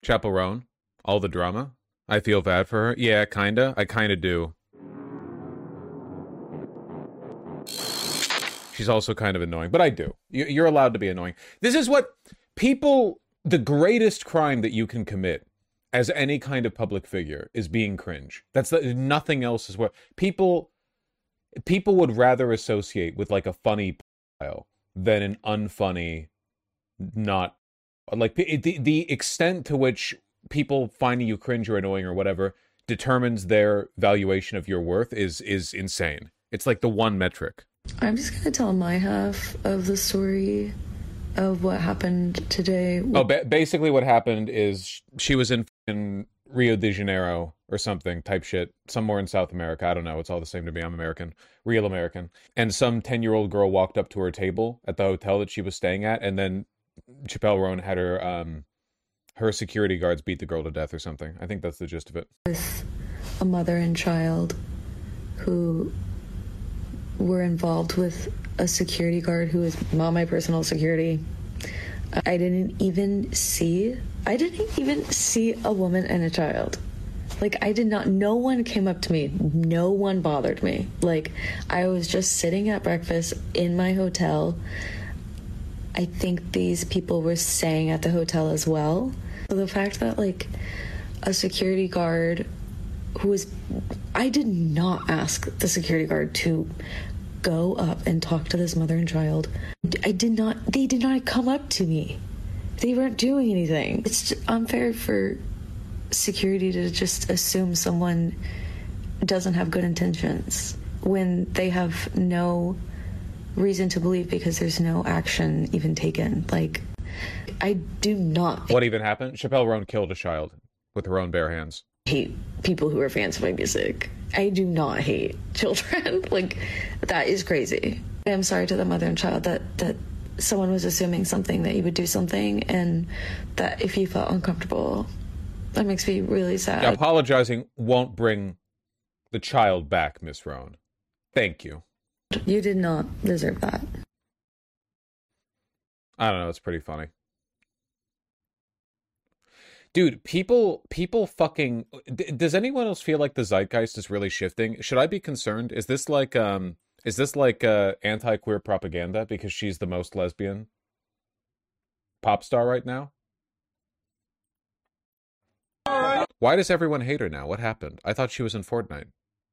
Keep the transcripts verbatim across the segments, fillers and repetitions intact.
Chappell Roan, all the drama. I feel bad for her. Yeah, kinda. I kinda do. She's also kind of annoying, but I do. You're allowed to be annoying. This is what people, the greatest crime that you can commit as any kind of public figure is being cringe. That's the, nothing else is what people, people would rather associate with like a funny style than an unfunny, not like the, the extent to which people finding you cringe or annoying or whatever determines their valuation of your worth is, is insane. It's like the one metric. I'm just going to tell my half of the story of what happened today. Oh, ba basically what happened is she was in, in Rio de Janeiro or something type shit, somewhere in South America. I don't know. It's all the same to me. I'm American, real American. And some ten-year-old girl walked up to her table at the hotel that she was staying at, and then Chappell Roan had her, um, her security guards beat the girl to death or something. I think that's the gist of it. With a mother and child who were involved with a security guard who was not my personal security. I didn't even see, I didn't even see a woman and a child. Like, I did not, no one came up to me. No one bothered me. Like, I was just sitting at breakfast in my hotel. I think these people were staying at the hotel as well. So the fact that, like, a security guard who was, I did not ask the security guard to go up and talk to this mother and child. I did not, they did not come up to me. They weren't doing anything. It's unfair for security to just assume someone doesn't have good intentions when they have no reason to believe because there's no action even taken. Like, I do not. What even happened? Chappell Roan killed a child with her own bare hands. Hate people who are fans of my music. I do not hate children. Like, that is crazy. I'm sorry to the mother and child that that someone was assuming something, that you would do something, and that if you felt uncomfortable, that makes me really sad. Yeah, apologizing won't bring the child back, Miss Roan. Thank you. You did not deserve that. I don't know, it's pretty funny. Dude, people, people fucking... Does anyone else feel like the zeitgeist is really shifting? Should I be concerned? Is this like, um... Is this like uh, anti-queer propaganda because she's the most lesbian pop star right now? Why does everyone hate her now? What happened? I thought she was in Fortnite.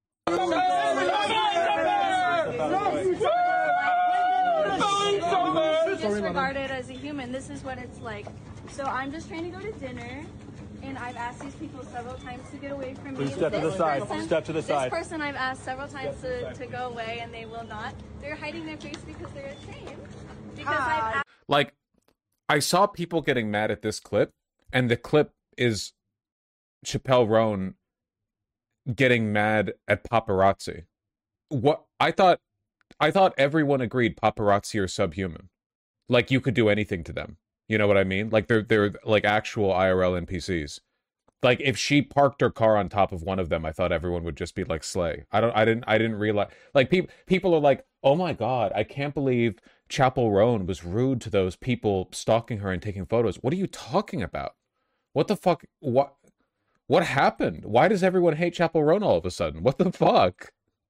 Disregarded as a human. This is what it's like. So I'm just trying to go to dinner, and I've asked these people several times to get away from me. Please step to the side. Person, step to the side. This person I've asked several times to, to go away, and they will not. They're hiding their face because they're ashamed. Because I've asked. Like, I saw people getting mad at this clip, and the clip is Chappell Roan getting mad at paparazzi. What I thought, I thought everyone agreed paparazzi are subhuman. Like, you could do anything to them. You know what I mean? Like, they're they're like actual I R L N P Cs. Like, if she parked her car on top of one of them, I thought everyone would just be like, slay. I don't, I didn't, I didn't realize. Like, people, people are like, oh my god, I can't believe Chappell Roan was rude to those people stalking her and taking photos. What are you talking about? What the fuck? What, what happened? Why does everyone hate Chappell Roan all of a sudden? What the fuck?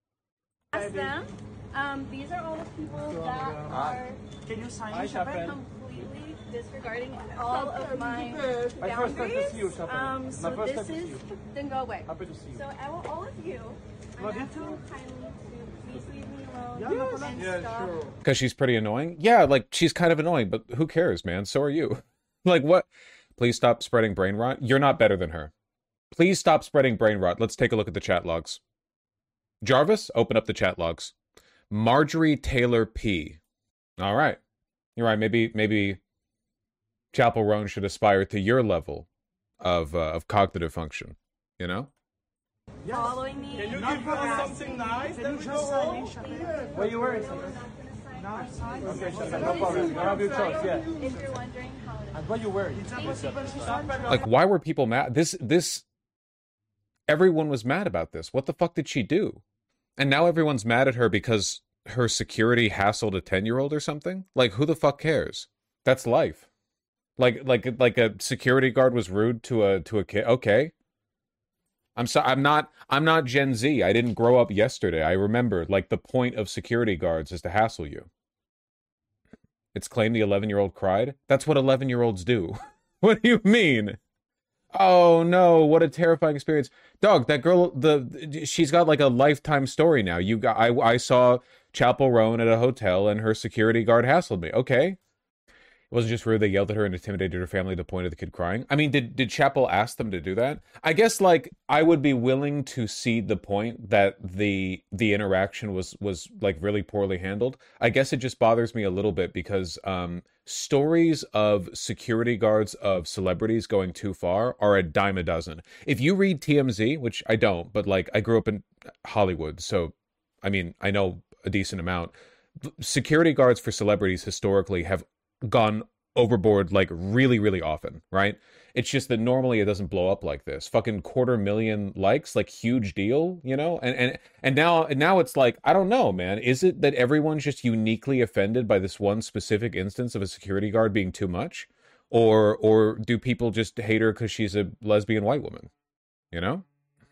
Ask them. Um, these are all the people that are. Can you sign I completely disregarding all of my boundaries. Um, so this is, then go away. Happy to see you. So I want all of you, I'm Love you asking too. kindly to please leave me alone Yeah, and yeah, stop. sure. Because she's pretty annoying? Yeah, like, she's kind of annoying, but who cares, man? So are you. Like, what? Please stop spreading brain rot. You're not better than her. Please stop spreading brain rot. Let's take a look at the chat logs. Jarvis, open up the chat logs. Marjorie Taylor P. All right. You're right. Maybe, maybe Chappell Roan should aspire to your level of, uh, of cognitive function, you know? Yes. Following me. Can you give us something nice? Then we just sign. What are you wearing? No, okay, Chappell, no problem. You have your choice, yeah. If you're wondering how to. And what are you wearing? Like, why were people mad? This, this, everyone was mad about this. What the fuck did she do? And now everyone's mad at her because her security hassled a ten-year-old or something? Like, who the fuck cares? That's life. Like like like a security guard was rude to a to a kid. Okay. I'm so I'm not I'm not Gen Z. I didn't grow up yesterday. I remember like the point of security guards is to hassle you. It's claimed the eleven-year-old cried. That's what eleven-year-olds do. What do you mean? Oh no, what a terrifying experience. Dog, that girl, the she's got like a lifetime story now. You got I I saw Chapel Roan at a hotel and her security guard hassled me. Okay. It wasn't just rude, they yelled at her and intimidated her family to the point of the kid crying. I mean, did did Chapel ask them to do that? I guess like I would be willing to cede the point that the the interaction was was like really poorly handled. I guess it just bothers me a little bit because um stories of security guards of celebrities going too far are a dime a dozen. If you read T M Z, which I don't, but like I grew up in Hollywood, so I mean, I know a decent amount. Security guards for celebrities historically have gone overboard like really really often, right? It's just that normally it doesn't blow up like this. Fucking quarter million likes, like huge deal, you know? And and and now and now it's like, I don't know, man. Is it that everyone's just uniquely offended by this one specific instance of a security guard being too much? Or or do people just hate her because she's a lesbian white woman? You know?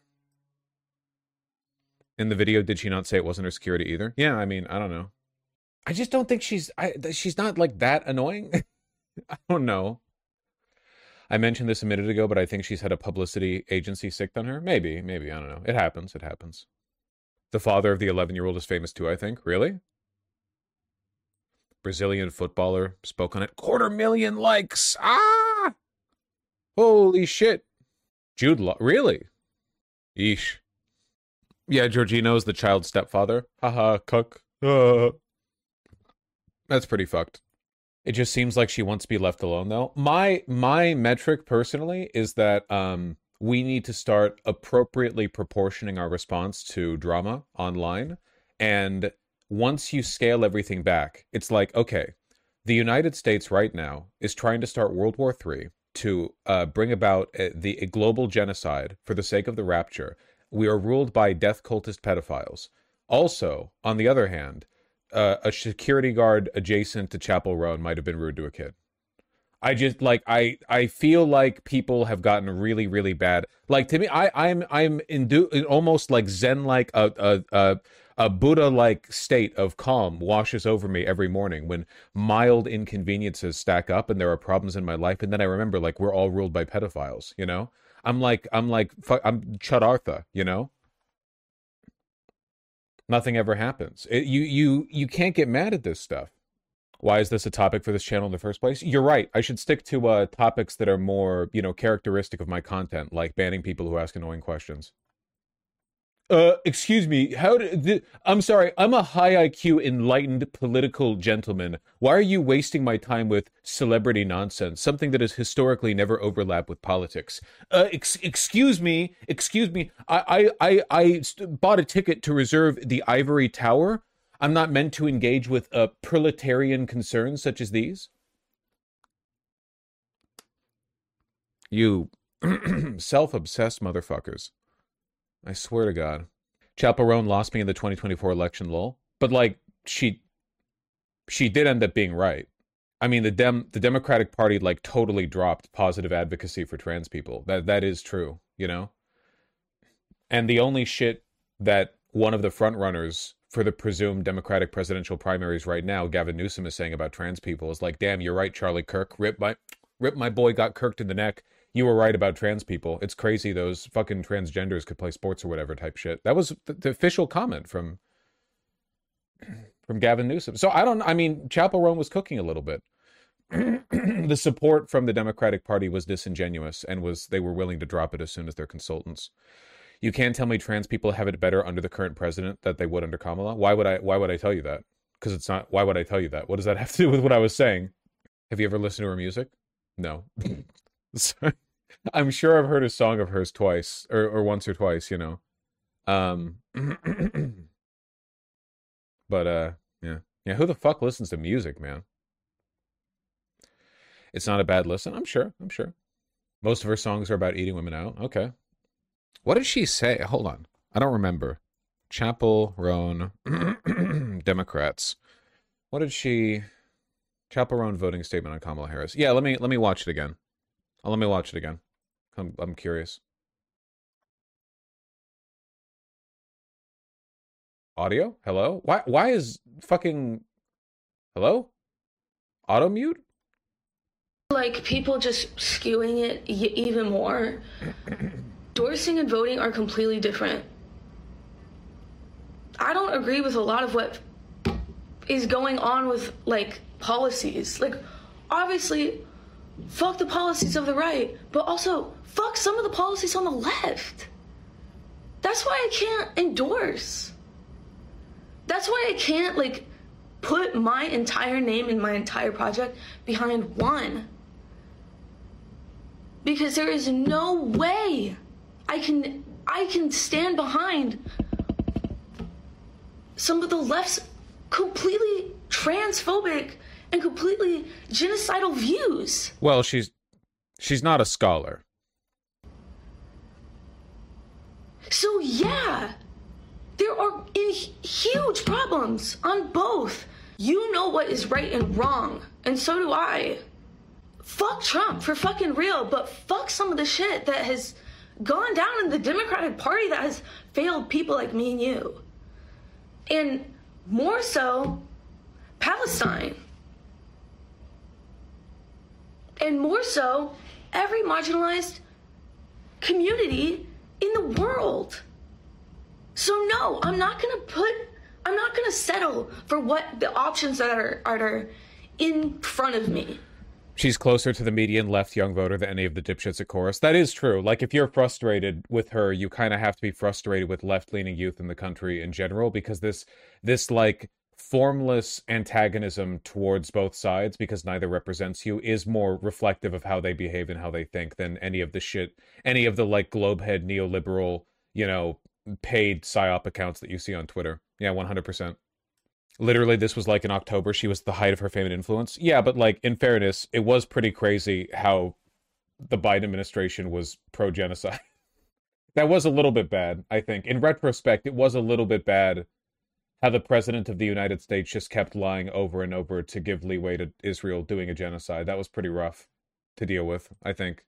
In the video, did she not say it wasn't her security either? Yeah, I mean, I don't know. I just don't think she's I she's not like that annoying. I don't know. I mentioned this a minute ago, but I think she's had a publicity agency sicked on her. Maybe, maybe, I don't know. It happens, it happens. The father of the eleven-year-old is famous too, I think. Really? Brazilian footballer spoke on it. Quarter million likes! Ah! Holy shit. Jude Law. Really? Yeesh. Yeah, Jorginho's the child's stepfather. Haha, cuck. Uh. That's pretty fucked. It just seems like she wants to be left alone, though. My my metric, personally, is that um, we need to start appropriately proportioning our response to drama online. And once you scale everything back, it's like, okay, the United States right now is trying to start World War Three to uh, bring about a, the a global genocide for the sake of the rapture. We are ruled by death cultist pedophiles. Also, on the other hand, Uh, a security guard adjacent to Chapel Roan might have been rude to a kid. I just like I I feel like people have gotten really really bad. Like to me, I I'm I'm in, do, in almost like Zen like a a a, a Buddha like state of calm washes over me every morning when mild inconveniences stack up and there are problems in my life, and then I remember like we're all ruled by pedophiles. You know, I'm like I'm like I'm Chadartha. You know. Nothing ever happens. It, you you you can't get mad at this stuff. Why is this a topic for this channel in the first place? You're right. I should stick to uh, topics that are more, you know, characteristic of my content, like banning people who ask annoying questions. Uh, excuse me. How did? I'm sorry. I'm a high I Q, enlightened political gentleman. Why are you wasting my time with celebrity nonsense? Something that has historically never overlapped with politics. Uh, ex excuse me. Excuse me. I I I, I bought a ticket to reserve the Ivory Tower. I'm not meant to engage with uh, proletarian concerns such as these. You self-obsessed motherfuckers. I swear to God. Chapel Roan lost me in the twenty twenty-four election, lol. But like she she did end up being right. I mean the Dem the Democratic Party like totally dropped positive advocacy for trans people. That that is true, you know? And the only shit that one of the front runners for the presumed Democratic presidential primaries right now, Gavin Newsom, is saying about trans people is like, damn, you're right, Charlie Kirk. Rip my rip my boy got kirked in the neck. You were right about trans people. It's crazy those fucking transgenders could play sports or whatever type shit. That was the, the official comment from from Gavin Newsom. So I don't, I mean, Chapel Roan was cooking a little bit. The support from the Democratic Party was disingenuous and was they were willing to drop it as soon as their consultants. You can't tell me trans people have it better under the current president that they would under Kamala. Why would I, why would I tell you that? Because it's not, why would I tell you that? What does that have to do with what I was saying? Have you ever listened to her music? No. Sorry. I'm sure I've heard a song of hers twice or, or once or twice, you know. Um, but uh, yeah, yeah. Who the fuck listens to music, man? It's not a bad listen. I'm sure. I'm sure. Most of her songs are about eating women out. Okay. What did she say? Hold on. I don't remember. Chapel Roan Democrats. What did she? Chaperone voting statement on Kamala Harris. Yeah, let me let me watch it again. Oh, let me watch it again. I'm I'm curious. Audio? Hello? Why why is fucking hello? Auto mute? Like people just skewing it y- even more. Endorsing and voting are completely different. I don't agree with a lot of what is going on with like policies. Like obviously fuck the policies of the right, but also fuck some of the policies on the left. That's why I can't endorse. That's why I can't like put my entire name and my entire project behind one. Because there is no way I can I can stand behind some of the left's completely transphobic and completely genocidal views. Well, she's she's not a scholar. So yeah, there are in huge problems on both. You know what is right and wrong, and so do I. Fuck Trump for fucking real, but fuck some of the shit that has gone down in the Democratic Party that has failed people like me and you. And more so, Palestine. And more so, every marginalized community in the world. So no, I'm not gonna put, I'm not gonna settle for what the options that are, are in front of me. She's closer to the median left young voter than any of the dipshits at Chorus. That is true. Like, if you're frustrated with her, you kind of have to be frustrated with left-leaning youth in the country in general, because this, this like, formless antagonism towards both sides, because neither represents you, is more reflective of how they behave and how they think than any of the shit, any of the, like, globehead neoliberal, you know, paid psyop accounts that you see on Twitter. Yeah, one hundred percent. Literally, this was like in October. She was at the height of her fame and influence. Yeah, but like, in fairness, it was pretty crazy how the Biden administration was pro-genocide. That was a little bit bad, I think. In retrospect, it was a little bit bad how the president of the United States just kept lying over and over to give leeway to Israel doing a genocide. That was pretty rough to deal with, I think.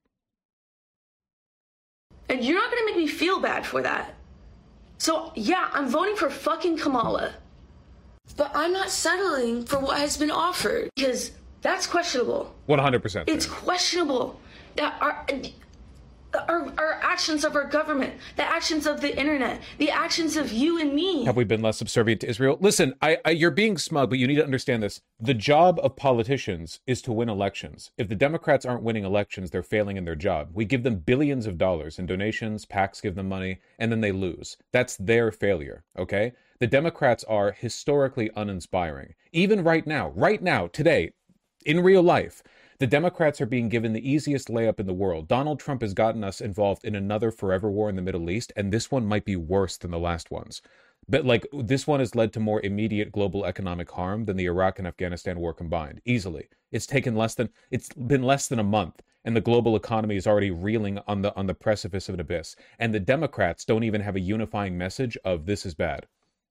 And you're not going to make me feel bad for that. So, yeah, I'm voting for fucking Kamala. But I'm not settling for what has been offered, because that's questionable. one hundred percent. It's questionable that our, our, our actions of our government, the actions of the internet, the actions of you and me. Have we been less subservient to Israel? Listen, I, I you're being smug, but you need to understand this. The job of politicians is to win elections. If the Democrats aren't winning elections, they're failing in their job. We give them billions of dollars in donations, PACs give them money, and then they lose. That's their failure, okay? The Democrats are historically uninspiring. Even right now, right now, today, in real life, the Democrats are being given the easiest layup in the world. Donald Trump has gotten us involved in another forever war in the Middle East, and this one might be worse than the last ones. But like, this one has led to more immediate global economic harm than the Iraq and Afghanistan war combined, easily. It's taken less than, it's been less than a month, and the global economy is already reeling on the on the precipice of an abyss. And the Democrats don't even have a unifying message of this is bad.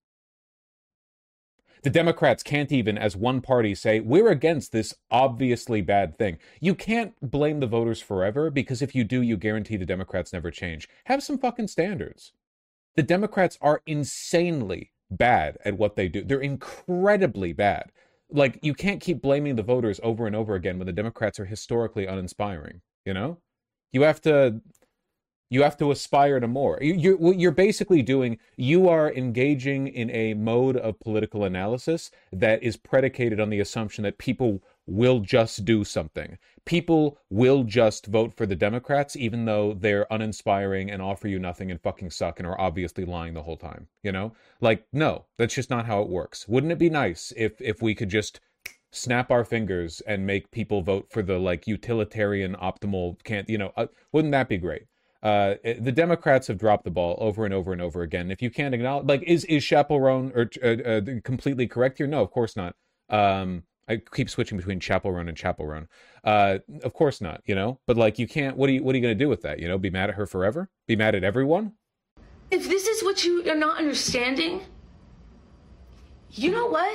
The Democrats can't even, as one party, say, we're against this obviously bad thing. You can't blame the voters forever, because if you do, you guarantee the Democrats never change. Have some fucking standards. The Democrats are insanely bad at what they do. They're incredibly bad. Like, you can't keep blaming the voters over and over again when the Democrats are historically uninspiring, you know? You have to... You have to aspire to more. You're, what you're basically doing, you are engaging in a mode of political analysis that is predicated on the assumption that people will just do something. People will just vote for the Democrats, even though they're uninspiring and offer you nothing and fucking suck and are obviously lying the whole time. You know? Like, no, that's just not how it works. Wouldn't it be nice if if we could just snap our fingers and make people vote for the, like, utilitarian, optimal, can't, you know, uh, wouldn't that be great? Uh, the Democrats have dropped the ball over and over and over again. If you can't acknowledge, like, is is Chaperone or uh, uh, completely correct here? No, of course not. Um, I keep switching between Chaperone and Chaperone. Uh, of course not. You know, but like, you can't. What are you What are you going to do with that? You know, be mad at her forever? Be mad at everyone? If this is what you are not understanding, you know what?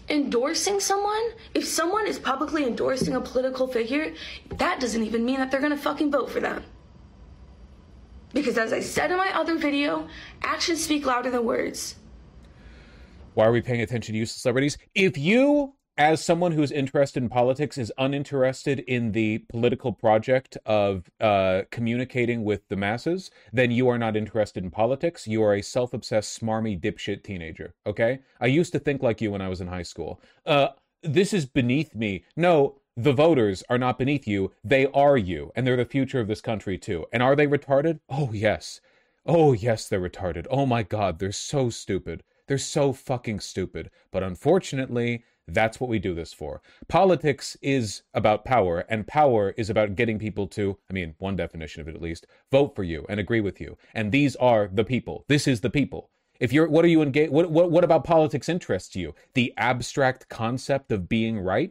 endorsing someone, if someone is publicly endorsing a political figure, that doesn't even mean that they're gonna fucking vote for them. Because as I said in my other video, actions speak louder than words. Why are we paying attention to useless celebrities? If you, as someone who's interested in politics, is uninterested in the political project of uh, communicating with the masses, then you are not interested in politics. You are a self-obsessed, smarmy, dipshit teenager, okay? I used to think like you when I was in high school. Uh, this is beneath me. No, the voters are not beneath you. They are you, and they're the future of this country, too. And are they retarded? Oh, yes. Oh, yes, they're retarded. Oh, my God, they're so stupid. They're so fucking stupid. But unfortunately, that's what we do this for. Politics is about power, and power is about getting people to, I mean, one definition of it at least, vote for you and agree with you. And these are the people. This is the people. If you're, what are you engaged, what, what, what about politics interests you? The abstract concept of being right?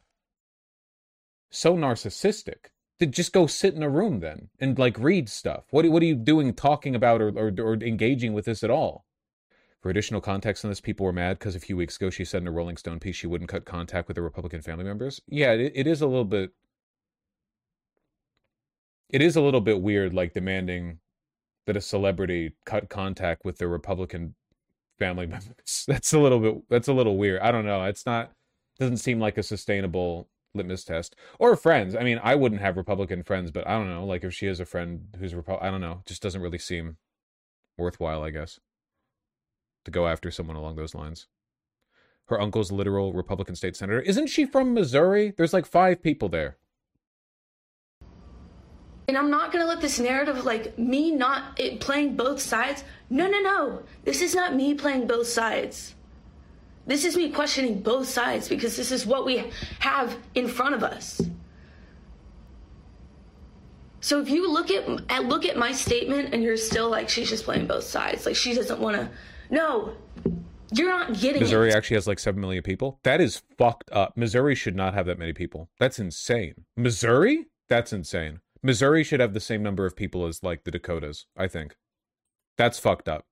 So narcissistic. Just go sit in a room then and like read stuff. What, what are you doing talking about or, or, or engaging with this at all? For additional context on this, people were mad because a few weeks ago she said in a Rolling Stone piece she wouldn't cut contact with her Republican family members. Yeah, it, it is a little bit... It is a little bit weird, like, demanding that a celebrity cut contact with their Republican family members. That's a little bit... That's a little weird. I don't know. It's not... Doesn't seem like a sustainable litmus test. Or friends. I mean, I wouldn't have Republican friends, but I don't know. Like, if she has a friend who's Republican... I don't know. It just doesn't really seem worthwhile, I guess, to go after someone along those lines. Her uncle's a literal Republican state senator. Isn't she from Missouri? There's like five people there. And I'm not gonna let this narrative of like me not it, playing both sides. No, no, no. This is not me playing both sides. This is me questioning both sides because this is what we have in front of us. So if you look at look at my statement and you're still like, she's just playing both sides. Like she doesn't want to. No, you're not getting Missouri it. actually has like seven million people. That is fucked up. Missouri should not have that many people. That's insane. Missouri? That's insane. Missouri should have the same number of people as like the Dakotas, I think. That's fucked up.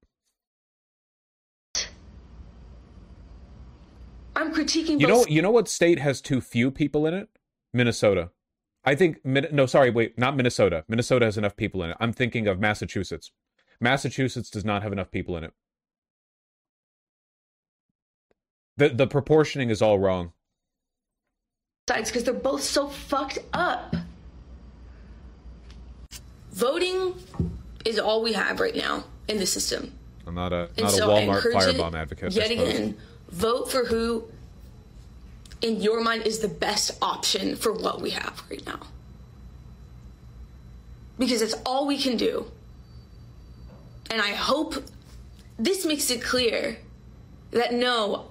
I'm critiquing You know, both. you know what state has too few people in it? Minnesota. I think, no, sorry, wait, not Minnesota. Minnesota has enough people in it. I'm thinking of Massachusetts. Massachusetts does not have enough people in it. The the proportioning is all wrong. Sides because they're both so fucked up. Voting is all we have right now in the system. I'm not a And not so a I Walmart encourage firebomb it, advocate. Yet I suppose. again, vote for who in your mind is the best option for what we have right now. Because it's all we can do. And I hope this makes it clear that no,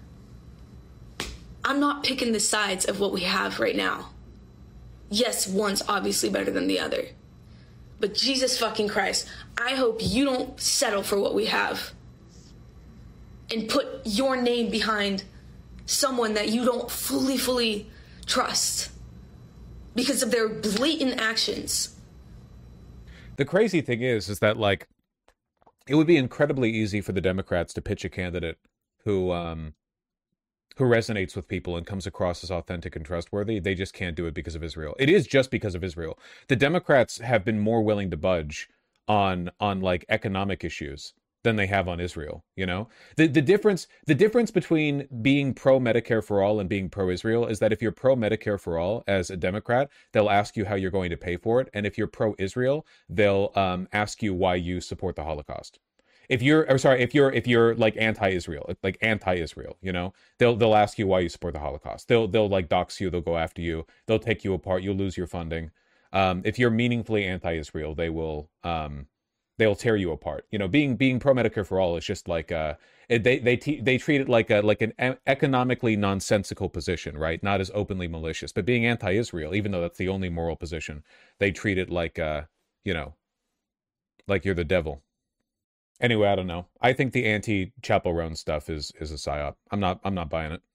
I'm not picking the sides of what we have right now. Yes, one's obviously better than the other. But Jesus fucking Christ, I hope you don't settle for what we have and put your name behind someone that you don't fully, fully trust because of their blatant actions. The crazy thing is, is that like, it would be incredibly easy for the Democrats to pitch a candidate who, um, who resonates with people and comes across as authentic and trustworthy. They just can't do it because of Israel. It is just because of Israel. The Democrats have been more willing to budge on, on like economic issues than they have on Israel. You know, the, the difference, the difference between being pro Medicare for all and being pro Israel is that if you're pro Medicare for all as a Democrat, they'll ask you how you're going to pay for it. And if you're pro Israel, they'll um, ask you why you support the Holocaust. If you're, or sorry, if you're, if you're like anti-Israel, like anti-Israel, you know, they'll, they'll ask you why you support the Holocaust. They'll, they'll like dox you. They'll go after you. They'll take you apart. You'll lose your funding. Um, if you're meaningfully anti-Israel, they will, um, they'll tear you apart. You know, being, being pro Medicare for all is just like, uh, it, they, they, te- they treat it like a, like an e- economically nonsensical position, right? Not as openly malicious, but being anti-Israel, even though that's the only moral position, they treat it like, uh, you know, like you're the devil. Anyway, I don't know. I think the anti-Chappell Roan stuff is is a psyop. I'm not I'm not buying it.